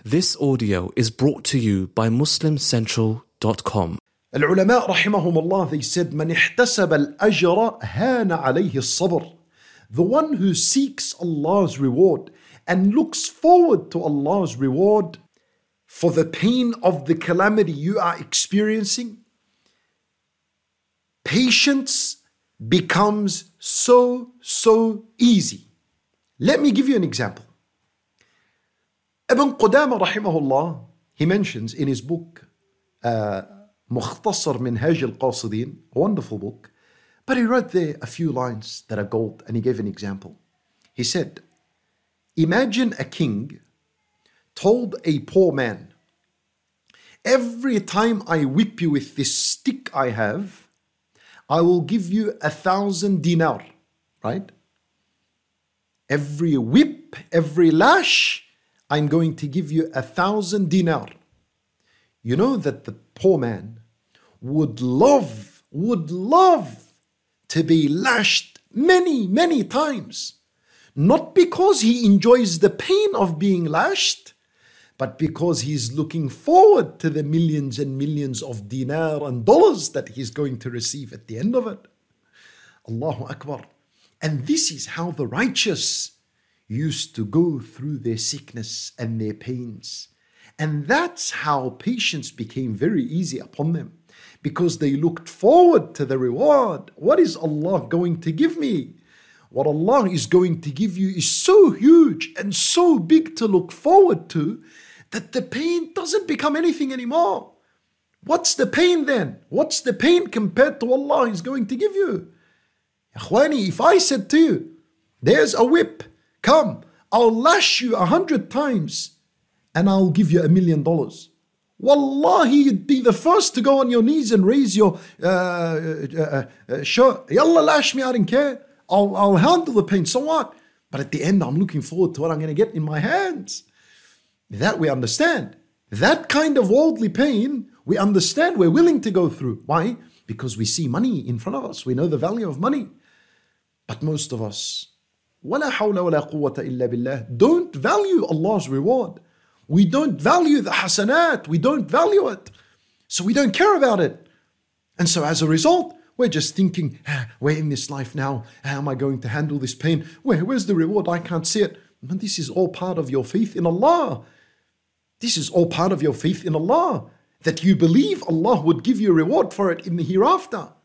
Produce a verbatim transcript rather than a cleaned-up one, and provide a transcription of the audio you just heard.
This audio is brought to you by Muslim Central dot com. العلماء رحمهم الله, they said, من احتسب الأجر هان عليه الصبر. The one who seeks Allah's reward and looks forward to Allah's reward for the pain of the calamity you are experiencing, patience becomes so, so easy. Let me give you an example. Ibn Qudama rahimahullah, he mentions in his book, uh, Mukhtasar Minhaj al-Qasidin, a wonderful book, but he wrote there a few lines that are gold, and he gave an example. He said, imagine a king told a poor man, every time I whip you with this stick I have, I will give you a thousand dinar, right? Every whip, every lash, I'm going to give you a thousand dinar. You know that the poor man would love, would love to be lashed many, many times. Not because he enjoys the pain of being lashed, but because he's looking forward to the millions and millions of dinar and dollars that he's going to receive at the end of it. Allahu Akbar. And this is how the righteous used to go through their sickness and their pains. And that's how patience became very easy upon them, because they looked forward to the reward. What is Allah going to give me? What Allah is going to give you is so huge and so big to look forward to that the pain doesn't become anything anymore. What's the pain then? What's the pain compared to Allah is going to give you? Akhwani, if I said to you, there's a whip, come, I'll lash you a hundred times and I'll give you a million dollars. Wallahi, you'd be the first to go on your knees and raise your uh, uh, uh, shirt. Yalla, lash me, I don't care. I'll, I'll handle the pain, so what? But at the end, I'm looking forward to what I'm going to get in my hands. That we understand. That kind of worldly pain, we understand, we're willing to go through. Why? Because we see money in front of us. We know the value of money. But most of us, وَلَا حَوْلَ وَلَا قُوَّةَ إِلَّا بِاللَّهِ, don't value Allah's reward. We don't value the hasanat. We don't value it. So we don't care about it. And so as a result, we're just thinking, ah, we're in this life now. How am I going to handle this pain? Where, where's the reward? I can't see it. And this is all part of your faith in Allah. This is all part of your faith in Allah. That you believe Allah would give you a reward for it in the hereafter.